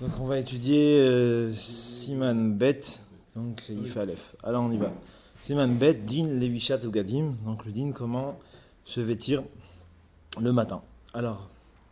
Donc on va étudier Siman Bet, donc c'est If Aleph. Alors on y va. Siman Bet, Din Levishat ou Gadim, donc le Din, comment se vêtir le matin. Alors,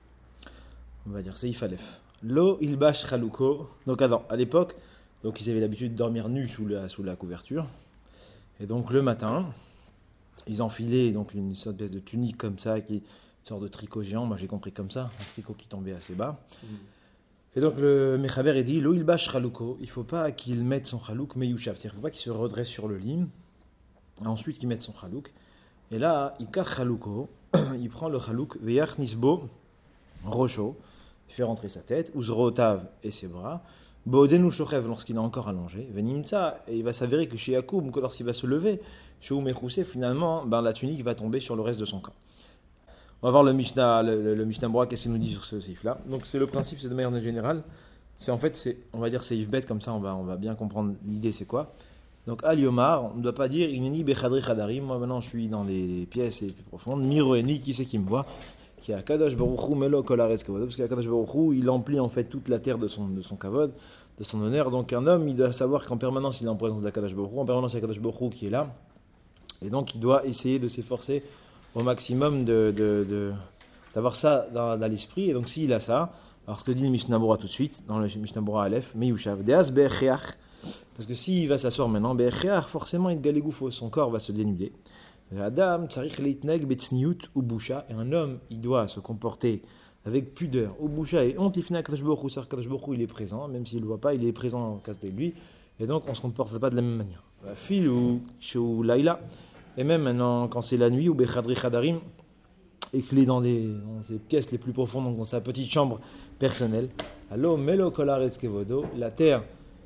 on va dire c'est If Aleph. Lo Ilbash Chaluko, donc à l'époque, donc ils avaient l'habitude de dormir nus sous la couverture. Et donc le matin, ils enfilaient donc une sorte de tunique comme ça, une sorte de tricot géant, moi j'ai compris comme ça, un tricot qui tombait assez bas. Et donc le Mechaber est dit, Lo ilbash chalouko, il ne faut pas qu'il mette son chalouk meyushav, c'est-à-dire il ne faut pas qu'il se redresse sur le lim, et ensuite qu'il mette son chalouk. Et là, il kach chalouko, il prend le chalouk, veyach nisbo, rocho, il fait rentrer sa tête, uzrotav et ses bras, boodenu shochev lorsqu'il est encore allongé, venimtsa, et il va s'avérer que chez Yakoum, que lorsqu'il va se lever, chez Oumechoussé, finalement, la tunique va tomber sur le reste de son corps. On va voir le Mishnah, le Mishnah Bora, qu'est-ce qu'il nous dit sur ce seif là. Donc c'est le principe, c'est de manière générale. C'est en fait, on va dire seif bet, comme ça on va bien comprendre l'idée c'est quoi. Donc al yomar, on ne doit pas dire ineni bechadri chadarim. Moi maintenant je suis dans les pièces les plus profondes. Miroeni, qui c'est qui me voit? Qui a Kadosh Baruch Hu melo kol haaretz kavod. Parce qu'Akadosh Baruch Hu, il emplit en fait toute la terre de son kavod, de son honneur. Donc un homme, il doit savoir qu'en permanence il est en présence d'Akadosh Baruch Hu, en permanence il y a Akadosh Baruch Hu qui est là, et donc il doit essayer de s'efforcer au maximum d'avoir ça dans l'esprit. Et donc s'il a ça, alors ce que dit le Mishnah Bora tout de suite, dans le Mishnah Bora Aleph, Meyushav, Deas Be'echeach, parce que s'il va s'asseoir maintenant, Be'echeach, forcément il galégoufo, son corps va se dénuder. Adam, Tsarich Leitneg, Betsniut, ou Boucha, et un homme, il doit se comporter avec pudeur, ou Boucha, et honte, Ifna Kadosh Baruch Hu, Kadosh Baruch Hu, il est présent, même s'il ne le voit pas, il est présent en cas de lui, et donc on ne se comporte pas de la même manière. Fil ou Chou Laila, et même maintenant, quand c'est la nuit, ou Bechadri Chadarim, et qu'il est dans ses pièces les plus profondes, donc dans sa petite chambre personnelle. Allo Melo Kolaretz Kevodo, la terre,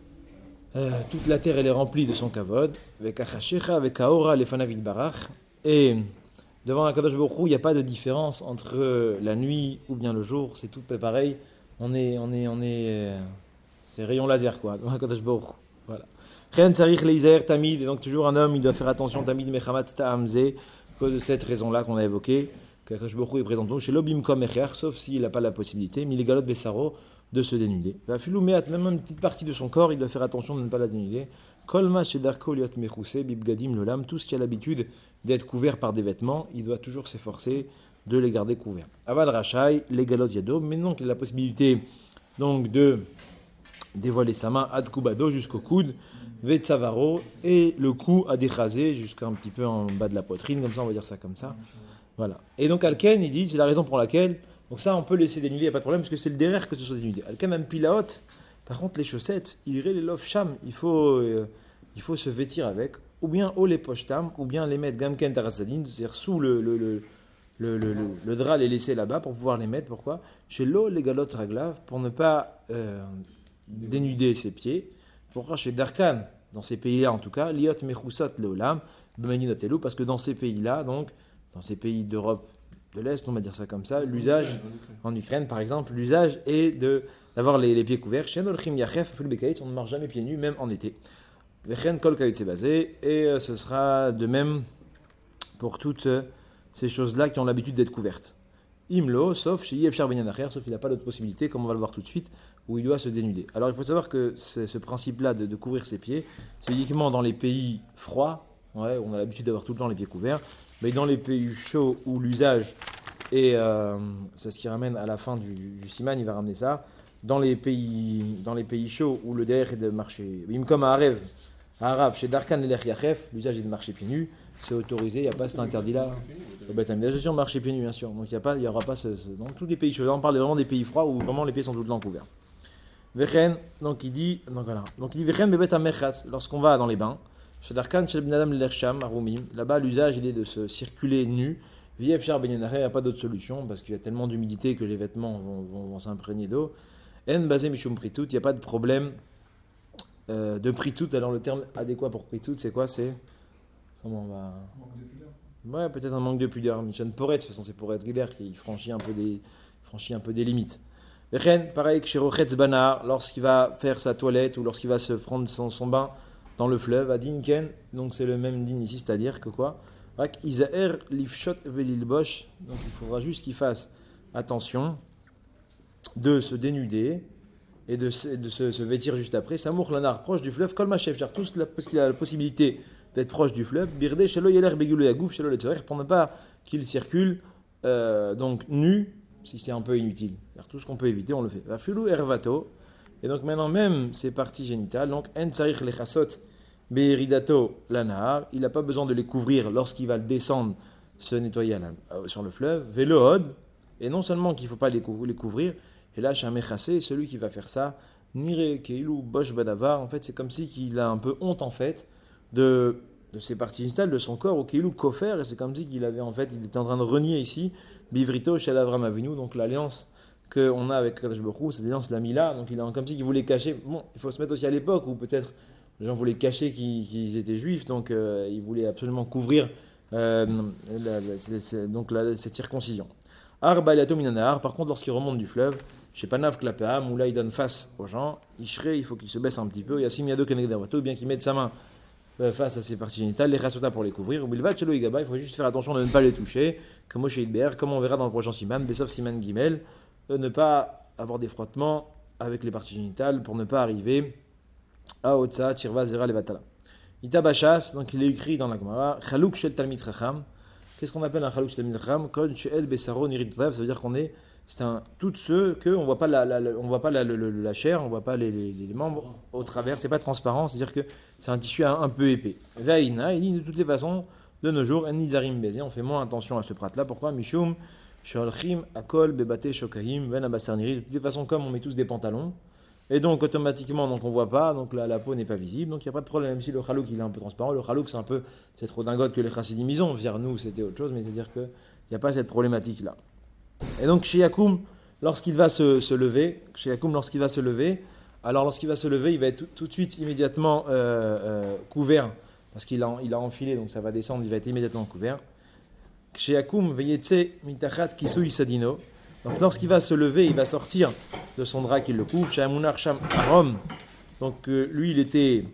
toute la terre elle est remplie de son kavod, avec Achashecha, avec Aora, les Fanavid Barach, et devant Akadosh Baruch Hu, il n'y a pas de différence entre la nuit ou bien le jour, c'est tout pareil, c'est rayon laser quoi, devant Akadosh Baruch Hu, voilà. Chen Tsarich Leizer Tamid, et donc toujours un homme, il doit faire attention, Tamid Mechamat Ta'amze, à cause de cette raison-là qu'on a évoquée, qu'Akadosh Baruch Hu est présent, chez Lobim Kom Echer, sauf s'il n'a pas la possibilité, Miligalot Bessaro, de se dénuder. Même une petite partie de son corps, il doit faire attention de ne pas la dénuder. Kolma Shedarko Liot Mechoussé, Bibgadim Lolam, tout ce qui a l'habitude d'être couvert par des vêtements, il doit toujours s'efforcer de les garder couverts. Aval Rachai, Legalot Yado, mais donc il a la possibilité donc de dévoiler sa main ad kubado jusqu'au coude, Vetsavaro, et le cou à décraser jusqu'à un petit peu en bas de la poitrine, comme ça on va dire ça comme ça. Voilà. Et donc Alken, il dit, c'est la raison pour laquelle, donc ça on peut laisser dénuder, il n'y a pas de problème, parce que c'est le derrière que ce soit dénudé. Alken même pilaot, par contre les chaussettes, iré les lov sham, il faut se vêtir avec, ou bien au les pochetam, ou bien les mettre gamken tarasadin, c'est-à-dire sous le drap, les laisser là-bas pour pouvoir les mettre. Pourquoi? Chez l'eau, les galotes raglaves, pour ne pas dénuder ses pieds. Pourquoi? Chez Darkan, dans ces pays-là en tout cas, liot mechusat leolam, b'maninotelu, parce que dans ces pays-là, donc, dans ces pays d'Europe de l'Est, on va dire ça comme ça, l'usage, en Ukraine par exemple, l'usage est d'avoir les pieds couverts. Chez Nolchim Yachef, on ne marche jamais pieds nus, même en été. Vechen Kol Kayut c'est basé, et ce sera de même pour toutes ces choses-là qui ont l'habitude d'être couvertes. Imlo, sauf chez Yefchar Ben Yanacher, sauf qu'il n'a pas d'autre possibilité, comme on va le voir tout de suite, où il doit se dénuder. Alors il faut savoir que ce principe-là de couvrir ses pieds, c'est uniquement dans les pays froids, ouais, on a l'habitude d'avoir tout le temps les pieds couverts, mais dans les pays chauds où l'usage est, c'est ce qui ramène à la fin du siman, il va ramener ça, dans les pays chauds où le derrière est de marcher, comme à Arav, chez Darkan et l'Echiyachef, l'usage est de marcher pieds nus, c'est autorisé, il n'y a pas cet interdit-là. Bien sûr, marcher pieds nus, bien sûr, donc il n'y aura pas dans tous les pays chauds, on parle vraiment des pays froids où vraiment les pieds sont tout le temps couverts. Vechen, donc il dit Vechen bebet amechatz, lorsqu'on va dans les bains, chez Darkan, chez Benadam l'Ersham, à Roumim, là-bas l'usage il est de se circuler nu. Viefchar Ben Yanacher, il n'y a pas d'autre solution parce qu'il y a tellement d'humidité que les vêtements vont s'imprégner d'eau. En basé Mishum Pritout, il n'y a pas de problème de Pritout. Alors le terme adéquat pour Pritout, c'est quoi? C'est comment on va. Manque de pudeur. Ouais, peut-être un manque de pudeur. Michan Poret, de toute façon c'est Poret Giler qui franchit un peu des limites. Vechen, pareil que chez Rochetz Banar, lorsqu'il va faire sa toilette ou lorsqu'il va se prendre son bain dans le fleuve, à Dinken, donc c'est le même din ici, c'est-à-dire que quoi? Rak Isaer Lifshot Velilbosh, donc il faudra juste qu'il fasse attention de se dénuder et de se vêtir juste après. Samour Lanar, proche du fleuve, Kol Machef, tous parce qu'il a la possibilité d'être proche du fleuve. Birde, Shelo Yeler Begulu Yagouf, Shelo Letzorer, pour ne pas qu'il circule donc nu, si c'est un peu inutile. Alors, tout ce qu'on peut éviter, on le fait. Vafulu Ervato, et donc maintenant même ses parties génitales, donc En Tsarich Lechasot Beiridato Lanar, il n'a pas besoin de les couvrir lorsqu'il va descendre, se nettoyer sur le fleuve. Velohod, et non seulement qu'il ne faut pas les couvrir, et là, chez un mechassé, celui qui va faire ça, Nire Keilou Bosh Badavar, en fait, c'est comme si il a un peu honte, en fait, de ses parties génitales, de son corps, au Keilou Kofer, et c'est comme si il était en train de renier ici, Bivrito chez Avram Avinu, donc l'alliance qu'on a avec Kadosh Baruch Hu, c'est l'alliance de la Mila, donc il a comme si il voulait cacher. Bon, il faut se mettre aussi à l'époque où peut-être les gens voulaient cacher qu'ils étaient juifs, donc ils voulaient absolument couvrir cette circoncision. Arba Elato Minanahar, par contre, lorsqu'il remonte du fleuve, chez Panav Klapeam, où là il donne face aux gens, Ishre, il faut qu'il se baisse un petit peu, Yassim Yado Kenegdavato, bien qu'il mette sa main face à ses parties génitales, les Chasota pour les couvrir, ou Bilvat Chelo Igaba, il faut juste faire attention de ne pas les toucher, comme Moshe Idber, comme on verra dans le prochain Siman, Besov Siman Gimel, ne pas avoir des frottements avec les parties génitales pour ne pas arriver à Otsa, Tirva, Zera, Levatala. Itabachas, donc il est écrit dans la Gemara, Chalouk Shel Talmid Chacham. Qu'est-ce qu'on appelle un Chalouk Shel Talmid Chacham? Kon Shel Besaro Nirit Trav, ça veut dire c'est tout ceux que on voit pas on voit pas la chair, on voit pas les membres au travers, c'est pas transparent, c'est-à-dire que c'est un tissu un peu épais. Vaïna, il dit de toutes les façons, de nos jours, Enizarim Beze, on fait moins attention à ce prat-là. Pourquoi? Mishum Sholchim Akol Bebate Shokahim Ven Abasarniri. De toutes les façons, comme on met tous des pantalons, et donc automatiquement donc on voit pas, donc la peau n'est pas visible, donc il n'y a pas de problème, même si le chalouk il est un peu transparent. Le chalouk c'est trop dingote que les chassidim ils ont, vers nous c'était autre chose, mais c'est-à-dire qu'il n'y a pas cette problématique là. Et donc chez Yakoum, lorsqu'il va se lever, alors lorsqu'il va se lever, il va être tout de suite immédiatement couvert, parce qu'il a enfilé, donc ça va descendre, il va être immédiatement couvert. Chez Yakoum, veyetse mitachat kisui sadino. Donc lorsqu'il va se lever, il va sortir de son drap qui le couvre. Chez Amunar Sham Arom. Donc lui, il était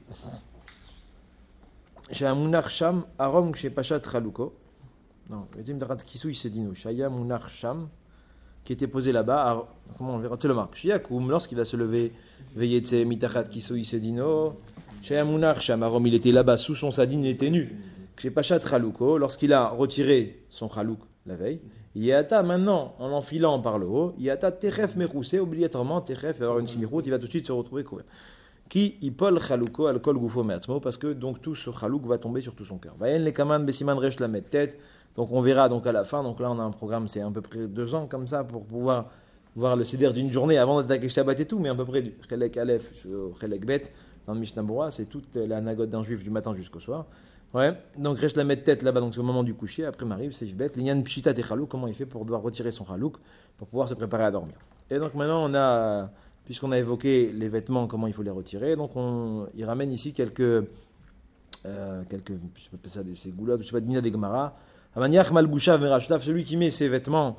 chez Amunar Sham Arom chez Pachat Chaluko. Non, mitachat kisui sadino. Chez Amunar Sham qui était posé là-bas. Comment on verra? C'est le marque. Chez Yakoum, lorsqu'il va se lever, veyetse mitachat kisui sadino. Chez Amunar Sham Arom, il était là-bas sous son sadine, il était nu. Chez Pachat Chaluko, lorsqu'il a retiré son chalouk la veille, Yata maintenant, en l'enfilant par le haut, Yata Teref Meroussé, obligatoirement, Teref va avoir une simiroute, il va tout de suite se retrouver couvert. Qui Ipol Chalouko, Alkol Goufo Meatzmo, parce que donc tout ce chalouk va tomber sur tout son cœur. Vayen les Kaman Bessiman Resh la tête, donc on verra donc à la fin, donc là on a un programme, c'est à peu près 2 ans comme ça pour pouvoir voir le Seder d'une journée avant d'attaquer Shabbat et tout, mais à peu près du Chelek Aleph, Chelek Bet, dans le Mishnah Berurah, c'est toute la nagote d'un juif du matin jusqu'au soir. Ouais, donc Resh la tête là-bas, donc c'est au moment du coucher, après m'arrive, c'est Jbet, l'Inyan Pshita et Chalouk, comment il fait pour devoir retirer son Chalouk pour pouvoir se préparer à dormir. Et donc maintenant puisqu'on a évoqué les vêtements, comment il faut les retirer, donc il ramène ici quelques je sais pas ça, des goulottes, je sais pas, de Mina de Gemara. Amaniach Malbushav Merashutav, celui qui met ses vêtements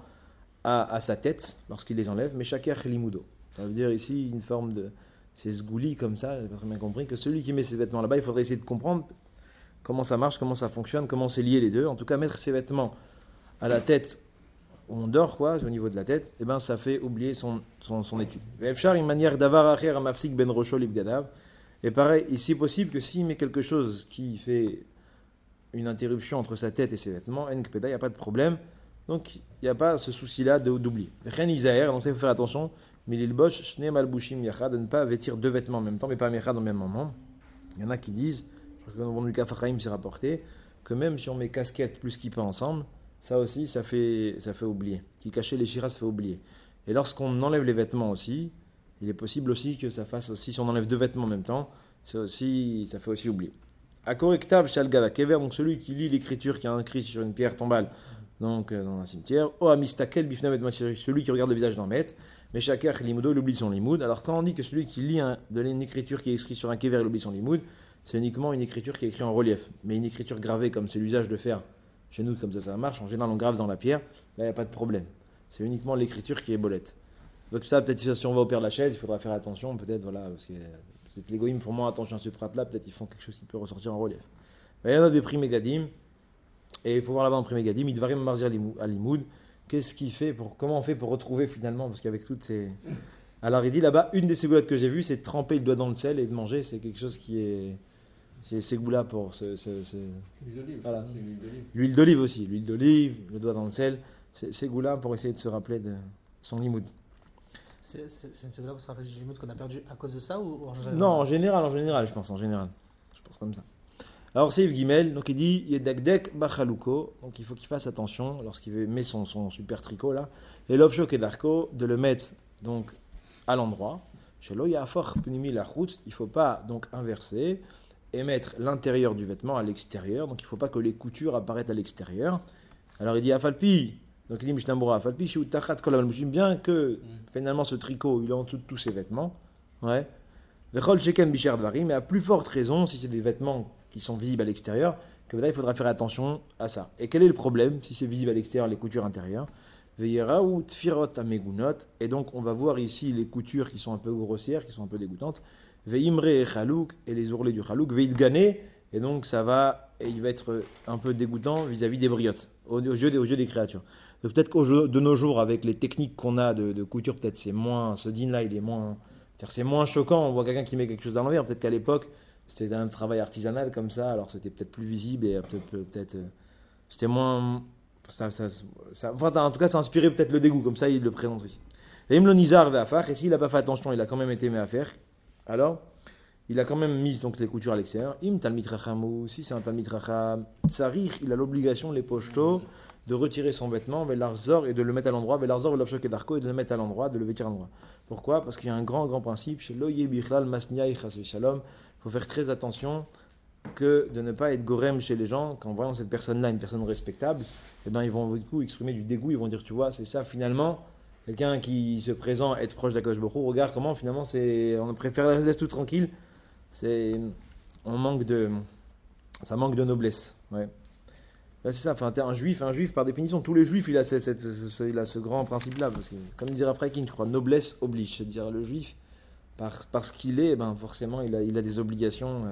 à sa tête lorsqu'il les enlève, mais Shaker Limudo. Ça veut dire ici une forme de. C'est sgouli comme ça, j'ai pas très bien compris, que celui qui met ses vêtements là-bas, il faudrait essayer de comprendre comment ça marche, comment ça fonctionne, comment c'est lié les deux. En tout cas, mettre ses vêtements à la tête où on dort, quoi, au niveau de la tête, eh ben, ça fait oublier son étude. Une manière d'avoir à mafsik ben rocho libgadav. Et pareil, ici possible que s'il met quelque chose qui fait une interruption entre sa tête et ses vêtements, il n'y a pas de problème. Donc, il n'y a pas ce souci-là d'oublier. Donc, ça, il faut faire attention. Mais l'ilbosh, shne malbushim yacha, de ne pas vêtir 2 vêtements en même temps, mais pas mecha dans le même moment. Il y en a qui disent, je crois que dans le Kaf HaChaim, c'est rapporté, que même si on met casquette plus kippa ensemble, ça aussi, ça fait oublier. Qui cachait les shiras, ça fait oublier. Et lorsqu'on enlève les vêtements aussi, il est possible aussi que ça fasse aussi, si on enlève 2 vêtements en même temps, ça fait aussi oublier. Akorektav shalgava kever, donc celui qui lit l'écriture qui a écrit sur une pierre tombale, donc dans un cimetière. O amistakel bifnavet, celui qui regarde le visage d'un maître. Mais chacun limudo, il oublie son limoud. Alors quand on dit que celui qui lit une écriture qui est écrite sur un kever, il oublie son limoud, c'est uniquement une écriture qui est écrite en relief. Mais une écriture gravée, comme c'est l'usage de faire chez nous, comme ça marche, en général on grave dans la pierre, là il n'y a pas de problème. C'est uniquement l'écriture qui est bolette. Donc ça, peut-être si on va au Père Lachaise, il faudra faire attention, peut-être, voilà, parce que peut-être les goïms font moins attention à ce prat-là, peut-être ils font quelque chose qui peut ressortir en relief. Il y en a des prix mégadim, et il faut voir là-bas en prix mégadim, il devrait marzir à limoud. Qu'est-ce qu'il fait comment on fait pour retrouver finalement, parce qu'avec toutes ces Alors il dit là-bas, une des ségoulottes que j'ai vues, c'est de tremper le doigt dans le sel et de manger. C'est quelque chose qui est. C'est ségoula pour L'huile d'olive. Voilà. C'est une huile d'olive. L'huile d'olive aussi. L'huile d'olive, le doigt dans le sel. C'est ségoula pour essayer de se rappeler de son limoud. C'est une ségoula pour se rappeler du limoud qu'on a perdu à cause de ça ou en général? Non, en général, je pense, Je pense comme ça. Alors, c'est Yves Guimel, donc il dit Yedakdek Bachaluko, donc il faut qu'il fasse attention lorsqu'il met son super tricot là, et l'Ovsho Kedarko, de le mettre donc à l'endroit. Chez l'Oyafor Punimi la route, il ne faut pas donc inverser et mettre l'intérieur du vêtement à l'extérieur, donc il ne faut pas que les coutures apparaissent à l'extérieur. Alors il dit Afalpi, donc il dit Mishnambura, Afalpi, Shiutachat Kolamalmushim, bien que finalement ce tricot il est en dessous de tous ses vêtements, ouais. Vechol Sheken Bichar Dvarim, mais à plus forte raison, si c'est des vêtements qui sont visibles à l'extérieur, que là il faudra faire attention à ça. Et quel est le problème si c'est visible à l'extérieur, les coutures intérieures? Veiraout Tfirot Amegunot, et donc on va voir ici les coutures qui sont un peu grossières, qui sont un peu dégoûtantes. Veimre et Chalouk, et les ourlets du Chalouk, Veidgané, et donc il va être un peu dégoûtant vis-à-vis des briottes, aux yeux des créatures. Donc peut-être de nos jours, avec les techniques qu'on a de couture, peut-être c'est moins, ce din-là il est moins. C'est moins choquant, on voit quelqu'un qui met quelque chose à l'envers. Peut-être qu'à l'époque, c'était un travail artisanal comme ça, alors c'était peut-être plus visible et peut-être c'était moins. Enfin, en tout cas, ça inspirait peut-être le dégoût, comme ça il le présente ici. Et Imlo Nizar va faire, et s'il n'a pas fait attention, il a quand même été mis à faire. Alors, il a quand même mis donc, les coutures à l'extérieur. Im Talmid Rachamou, si c'est un Talmid Racham, Tsarich, il a l'obligation, les pochetos, de retirer son vêtement, Velarzor, et de le mettre à l'endroit, Velarzor, Velavshok et Darko, et de le mettre à l'endroit, de le vêtir à l'endroit. Pourquoi? Parce qu'il y a un grand principe chez Loye Bichlal Masniaï Chasé Shalom. Il faut faire très attention que de ne pas être gorem chez les gens. Qu'en voyant cette personne-là, une personne respectable, eh ben, ils vont du coup exprimer du dégoût. Ils vont dire, tu vois, c'est ça finalement. Quelqu'un qui se présente être proche d'Akadosh Baruch Hu, regarde comment finalement on préfère la laisse tout tranquille. Ça manque de noblesse. Ouais. Ben, c'est ça, enfin, un juif, par définition, tous les juifs, il a ce grand principe-là. Parce que, comme disait Freikin, je crois, noblesse oblige. C'est-à-dire, le juif, parce qu'il est, ben, forcément, il a des obligations.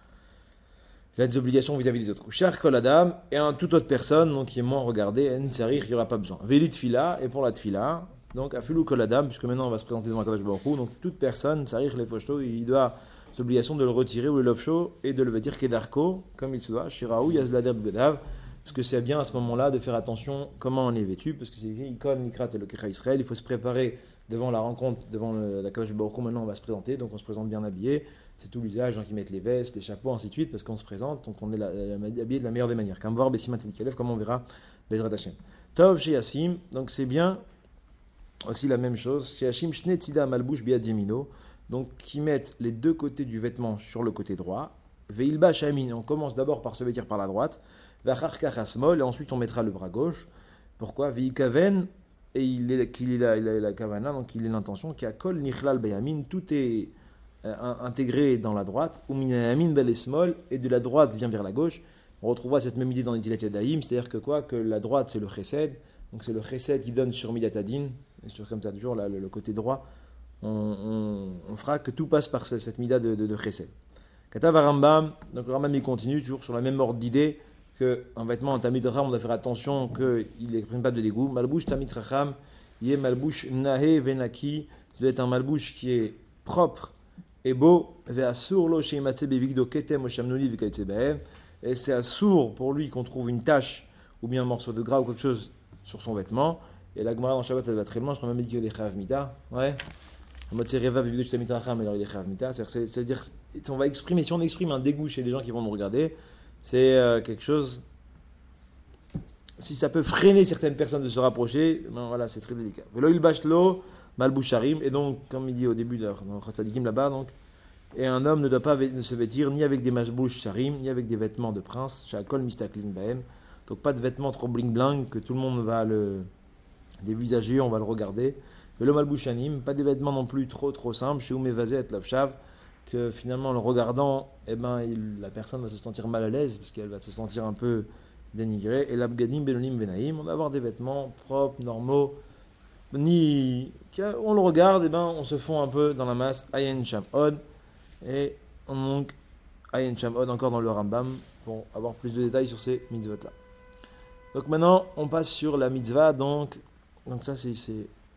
Il a des obligations vis-à-vis des autres. Cher Koladam, et un toute autre personne, donc qui est moins regardée, il n'y aura pas besoin. Vélit Tfila, et pour la Tfila, donc Afilou Koladam, puisque maintenant on va se présenter devant Akadosh Baruch Hu, donc toute personne, Sarir les Foshto, il doit cette obligation de le retirer ou le lofsho et de le vêtir Kedarko, comme il se doit, Shiraou Yazlader Bedav. Parce que c'est bien à ce moment-là de faire attention comment on est vêtu, parce que c'est écrit Ikon, Nikrat et le Kecha Israël. Il faut se préparer devant la rencontre, devant la Kadosh Baruch Hu. Maintenant, on va se présenter, donc on se présente bien habillé. C'est tout l'usage, gens qui mettent les vestes, les chapeaux, ainsi de suite, parce qu'on se présente, donc on est habillé de la meilleure des manières. Comme voir Bessimat et Kalev, comme on verra Bezrat Hashem. Tov chez Yassim, donc c'est bien aussi la même chose. Chez Hashim, Shne Tida Malbouch Biad Yemino, donc qui mettent les deux côtés du vêtement sur le côté droit. Veilba Shamin, on commence d'abord par se vêtir par la droite. Et ensuite on mettra le bras gauche. Pourquoi? Veikaven, et il a la kavana, donc il a l'intention qui a kol nichlal bayamin, tout est intégré dans la droite, ou minayamin belesmol, et de la droite vient vers la gauche. On retrouvera cette même idée dans l'Itilat Yadayim, c'est-à-dire que quoi? Que la droite c'est le chesed, donc c'est le chesed qui donne sur Midat Adin, et sur comme ça toujours le côté droit, on fera que tout passe par cette mida de chesed. Katav Rambam, donc le Rambam il continue toujours sur la même ordre d'idée. Qu'un vêtement en Tamid Racham, on doit faire attention qu'il n'exprime pas de dégoût. Malbouche Tamid Racham, il est malbouche Nahe Venaki, ça doit être un malbouche qui est propre et beau. Et c'est assour pour lui qu'on trouve une tache ou bien un morceau de gras ou quelque chose sur son vêtement. Et la Gemara dans Shabbat, elle va très loin. Je crois même qu'il est Chayav Mita. Ouais. En mode c'est Reva Vivido Tamid Racham, alors il est Chayav Mita. C'est-à-dire, si on exprime un dégoût chez les gens qui vont nous regarder, c'est quelque chose, si ça peut freiner certaines personnes de se rapprocher, ben voilà, c'est très délicat. Veloil bashlo malboucharim, et donc, comme il dit au début de Chatzadikim là-bas, donc, et un homme ne doit pas se vêtir ni avec des malbouch sharim, ni avec des vêtements de prince, shakol mistakling baem, donc pas de vêtements trop bling-bling, que tout le monde va le dévisager, on va le regarder. Velo malbouchanim, pas des vêtements non plus trop simples, chez Oumevazé et Lavshav, que finalement en le regardant, eh ben, la personne va se sentir mal à l'aise parce qu'elle va se sentir un peu dénigrée. Et l'abgadim benonim venaim, on va avoir des vêtements propres, normaux, on le regarde, eh ben, on se fond un peu dans la masse. Ayen Shamod, et on manque Ayen Shamod encore dans le Rambam pour avoir plus de détails sur ces mitzvot là. Donc maintenant on passe sur la mitzvah, donc ça c'est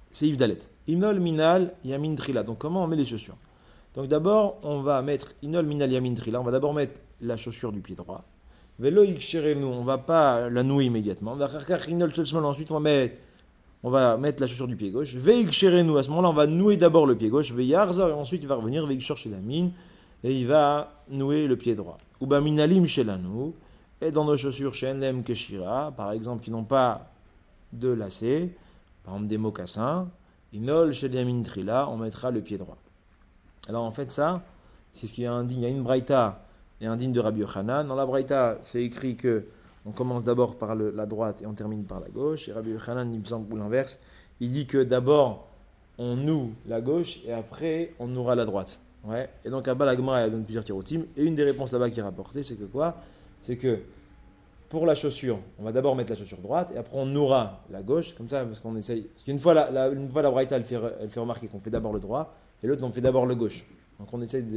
c'est Yves Dalet. Inol minal yamin trila. Donc comment on met les chaussures? Donc d'abord, on va mettre Inol minal yamin trila. On va d'abord mettre la chaussure du pied droit. Velo ikshirenu. On ne va pas la nouer immédiatement. Ensuite, on va mettre la chaussure du pied gauche. Veikshirenu. À ce moment-là, on va nouer d'abord le pied gauche. Veyarzor. Et ensuite, il va revenir. Veikshor chez la mine. Et il va nouer le pied droit. Uba minalim shelanu. Et dans nos chaussures chez Enlem Keshira, par exemple, qui n'ont pas de lacets, par exemple des mocassins, Inol chez Yamin Trila, on mettra le pied droit. Alors en fait, ça, c'est ce qui est indigne. Il y a une braïta et un digne de Rabbi Yochanan. Dans la braïta, c'est écrit que on commence d'abord par la droite et on termine par la gauche. Et Rabbi Yochanan, il me semble, ou l'inverse, il dit que d'abord on noue la gauche et après on nouera la droite. Ouais. Et donc à bas la Gemara, elle donne plusieurs tirotim. Et une des réponses là-bas qui est rapportée, c'est que quoi? C'est que pour la chaussure, on va d'abord mettre la chaussure droite et après on nouera la gauche, comme ça, parce qu'on essaye. Parce qu'une fois la braïta, elle fait remarquer qu'on fait d'abord le droit et l'autre, on fait d'abord le gauche. Donc on essaye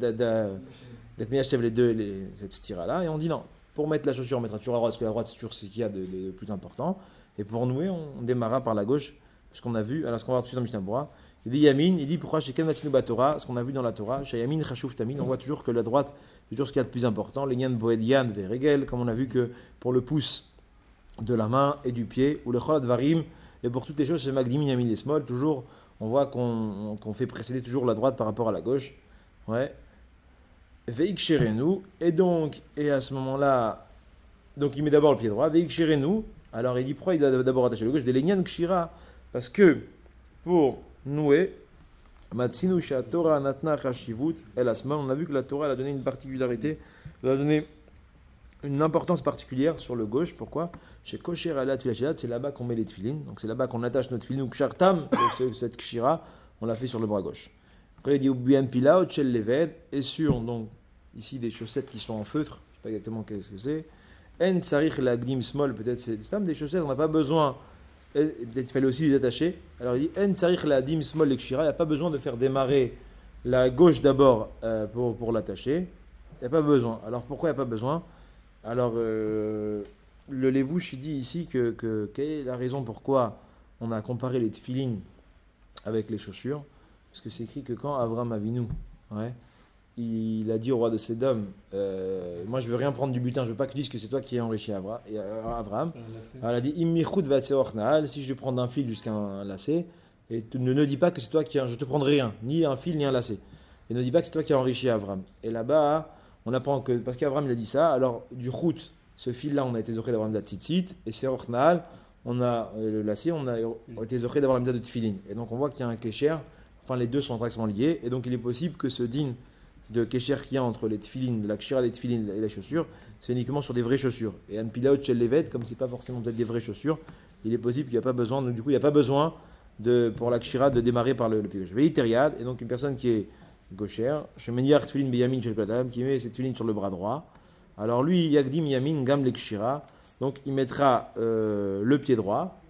d'être mis à chef les deux, cette stira-là, et on dit non. Pour mettre la chaussure, on mettra toujours la droite, parce que la droite, c'est toujours ce qu'il y a de plus important. Et pour nouer, on démarrera par la gauche, ce qu'on a vu. Alors, ce qu'on va voir tout de suite dans Mishnah Bora. Il dit Yamin, il dit pourquoi chez Kenmatinu Batora, ce qu'on a vu dans la Torah, chez Yamin Chashuv Tamin, on voit toujours que la droite, c'est toujours ce qu'il y a de plus important. Les Nyan Boedian Veregel, comme on a vu que pour le pouce de la main et du pied, ou le Cholat Varim, et pour toutes les choses, chez Magdim Yamin Lesmol, toujours, on voit qu'on fait précéder toujours la droite par rapport à la gauche. Ouais. Veik Sherenu, et à ce moment-là, donc il met d'abord le pied droit, Veik Sherenu, alors il dit pourquoi il doit d'abord attacher le gauche, des Lenyan Kshira, parce que pour nouer, Matsinu Torah Natna Chashivut El Asman, on a vu que la Torah elle a donné une particularité, elle a donné une importance particulière sur le gauche. Pourquoi? Chez Kosher Alat Filashilat, c'est là-bas qu'on met les tefilines, donc c'est là-bas qu'on attache notre tefilin, ou Kshartam, donc cette Kshira, on l'a fait sur le bras gauche. Après il dit Ubian Pilaot Shel Leved, et sur donc ici des chaussettes qui sont en feutre, je ne sais pas exactement qu'est-ce que c'est. En Tsarich Lagdim Small, peut-être c'est des chaussettes, on n'a pas besoin. Et peut-être qu'il fallait aussi les attacher. Alors il dit En Tsarich Lagdim Small Lekshira, il n'y a pas besoin de faire démarrer la gauche d'abord pour l'attacher. Il n'y a pas besoin. Alors pourquoi il n'y a pas besoin? Alors le Levouche il dit ici quelle est la raison pourquoi on a comparé les tefilines avec les chaussures? Parce que c'est écrit que quand Avram Avinu, il a dit au roi de Sédom, moi je veux rien prendre du butin, je veux pas que tu dises que c'est toi qui as enrichi Avram. Alors, il a dit Immichut vatseornaal, si je prends d'un fil jusqu'à un lacet, et tu ne dis pas que c'est toi qui je te prendrai rien, ni un fil ni un lacet. Et ne dis pas que c'est toi qui as enrichi Avram. Et là-bas, on apprend que parce qu'Avram il a dit ça, alors du chut, ce fil-là, on a été zoché d'avoir une tzitzit, et seornaal, on a le lacet, on a été zoché d'avoir la méthode de tefilin. Et donc on voit qu'il y a un kécher, enfin les deux sont intrinsèquement liés, et donc il est possible que ce din de Kesher qu'il y a entre les tefilines, la kshira des tefilines et les chaussures, c'est uniquement sur des vraies chaussures. Et un pilaot chez Levet, comme c'est pas forcément peut-être des vraies chaussures, il est possible qu'il n'y a pas besoin, donc du coup il n'y a pas besoin pour la kshira de démarrer par le pied gauche. Veïteriad, et donc une personne qui est gauchère, Shemeniar tefilin beyamin shel kadam, qui met ses tefilines sur le bras droit. Alors lui, Yagdim yamin gam le kshira, donc il mettra le pied droit,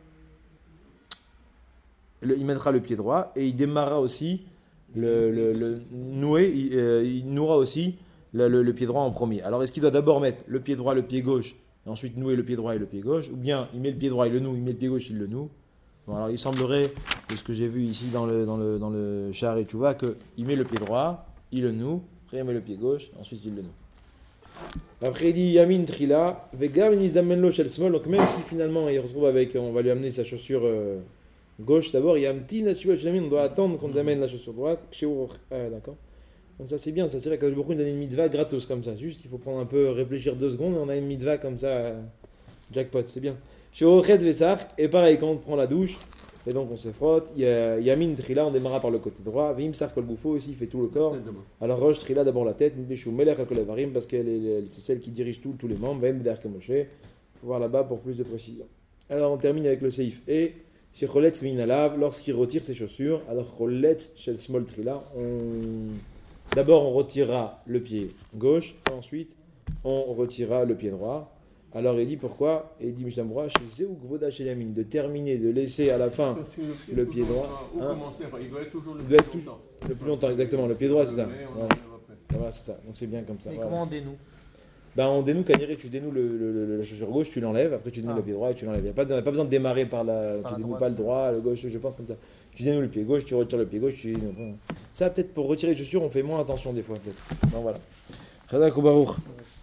il mettra le pied droit et il démarrera aussi. Le noué, il nouera aussi le pied droit en premier. Alors est-ce qu'il doit d'abord mettre le pied droit, le pied gauche, et ensuite nouer le pied droit et le pied gauche, ou bien il met le pied droit, il le noue, il met le pied gauche, il le noue? Bon, alors il semblerait, de ce que j'ai vu ici dans le Sha'ar et Tchouva, qu'il met le pied droit, il le noue, après il met le pied gauche, ensuite il le noue. Après il dit Yamin Trila, Vegam Nizamenlo Shel Smol, donc même si finalement il retrouve avec, on va lui amener sa chaussure gauche d'abord, il y a un petit naturel chemin, on doit attendre qu'on amène la chaussure droite. D'accord. Donc ça c'est bien, ça c'est vrai que beaucoup donne une mitzvah gratos comme ça. Juste il faut prendre un peu, réfléchir 2 secondes et on a une mitzvah comme ça, jackpot, c'est bien. Et pareil, quand on prend la douche, et donc on se frotte, il y a Yamin Trila, on démarra par le côté droit, Vim Sar Kol Goufo aussi, il fait tout le corps. Alors Roche Trila d'abord la tête, Nideshu Melech Akolevarim, parce que c'est celle qui dirige tous les membres, Vem Beder Kemoshe. Il faut voir là-bas pour plus de précision. Alors on termine avec le Seif. Et chez Choletz Minalav, lorsqu'il retire ses chaussures, alors Choletz chez le Small Trila, d'abord on retirera le pied gauche, ensuite on retirera le pied droit. Alors il dit pourquoi? Et il dit Mishnah Bora, chez Zeouk Voda chez Yamin, de terminer, de laisser à la fin le pied droit. Il doit être toujours le plus longtemps, exactement. Le pied droit, c'est ça. Voilà, c'est ça. Donc c'est bien comme ça. Mais comment on dénoue? On dénoue Kaniré, tu dénoues la chaussure gauche, tu l'enlèves, après tu dénoues le pied droit et tu l'enlèves. Il n'y a pas besoin de démarrer tu dénoues droite. pas le droit, le gauche, je pense comme ça. Tu dénoues le pied gauche, tu retires le pied gauche, tu dénoues. Ça, peut-être pour retirer les chaussures, on fait moins attention des fois, peut-être. Non, voilà. Chadak ou Baruch.